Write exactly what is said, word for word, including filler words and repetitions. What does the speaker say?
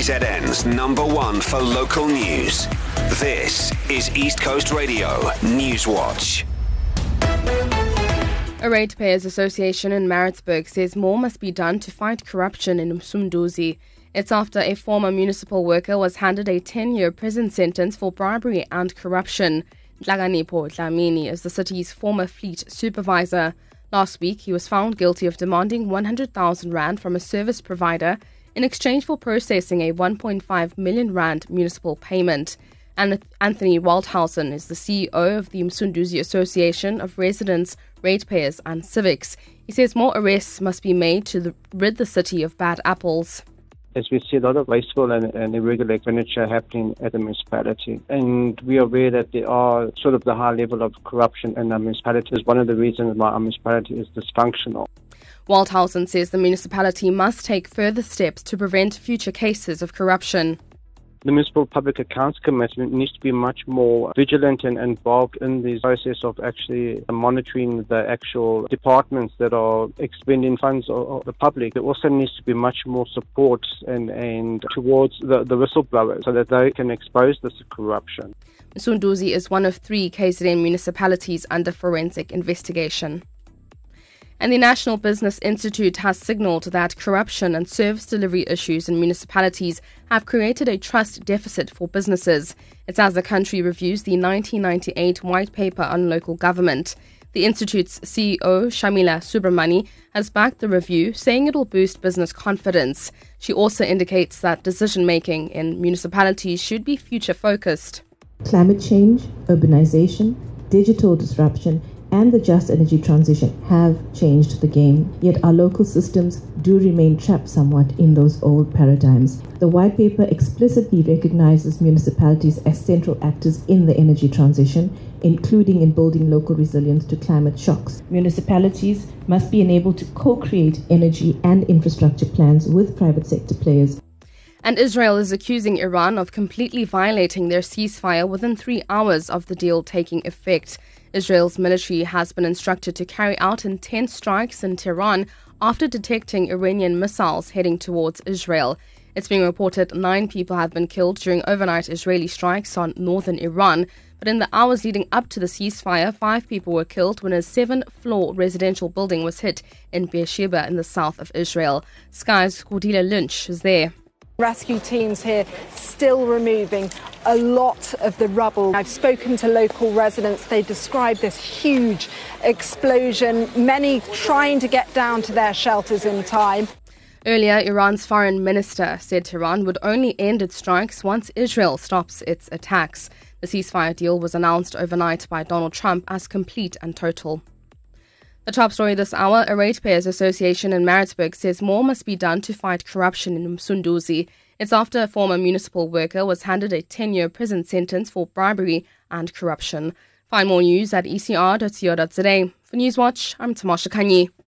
K Z N's number one for local news. This is East Coast Radio Newswatch. A ratepayers association in Maritzburg says more must be done to fight corruption in Msunduzi. It's after a former municipal worker was handed a ten-year prison sentence for bribery and corruption. Nhlakanipho Dlamini is the city's former fleet supervisor. Last week, he was found guilty of demanding one hundred thousand rand from a service provider in exchange for processing a one point five million rand municipal payment. And Anthony Waldhausen is the C E O of the Msunduzi Association of Residents, Ratepayers and Civics. He says more arrests must be made to the, rid the city of bad apples. As we see a lot of wasteful and, and irregular expenditure happening at the municipality. And we are aware that there are sort of the high level of corruption in our municipality is one of the reasons why our municipality is dysfunctional. Waldhausen says the municipality must take further steps to prevent future cases of corruption. The Municipal Public Accounts Committee needs to be much more vigilant and involved in the process of actually monitoring the actual departments that are expending funds of the public. There also needs to be much more support and, and towards the, the whistleblowers so that they can expose this corruption. Msunduzi is one of three K Z N municipalities under forensic investigation. And the National Business Institute has signalled that corruption and service delivery issues in municipalities have created a trust deficit for businesses. It's as the country reviews the nineteen ninety-eight White Paper on Local Government. The Institute's C E O, Shamila Subramani, has backed the review, saying it will boost business confidence. She also indicates that decision-making in municipalities should be future-focused. Climate change, urbanization, digital disruption, and the just energy transition have changed the game, yet our local systems do remain trapped somewhat in those old paradigms. The white paper explicitly recognizes municipalities as central actors in the energy transition, including in building local resilience to climate shocks. Municipalities must be enabled to co-create energy and infrastructure plans with private sector players. And Israel is accusing Iran of completely violating their ceasefire within three hours of the deal taking effect. Israel's military has been instructed to carry out intense strikes in Tehran after detecting Iranian missiles heading towards Israel. It's being reported nine people have been killed during overnight Israeli strikes on northern Iran. But in the hours leading up to the ceasefire, five people were killed when a seven-floor residential building was hit in Beersheba in the south of Israel. Sky's Cordelia Lynch is there. Rescue teams here still removing a lot of the rubble. I've spoken to local residents. They describe this huge explosion, many trying to get down to their shelters in time. Earlier, Iran's foreign minister said Tehran would only end its strikes once Israel stops its attacks. The ceasefire deal was announced overnight by Donald Trump as complete and total. The top story this hour, a ratepayers association in Maritzburg says more must be done to fight corruption in Msunduzi. It's after a former municipal worker was handed a ten-year prison sentence for bribery and corruption. Find more news at e c r dot co dot za. For Newswatch, I'm Tamasha Kanyi.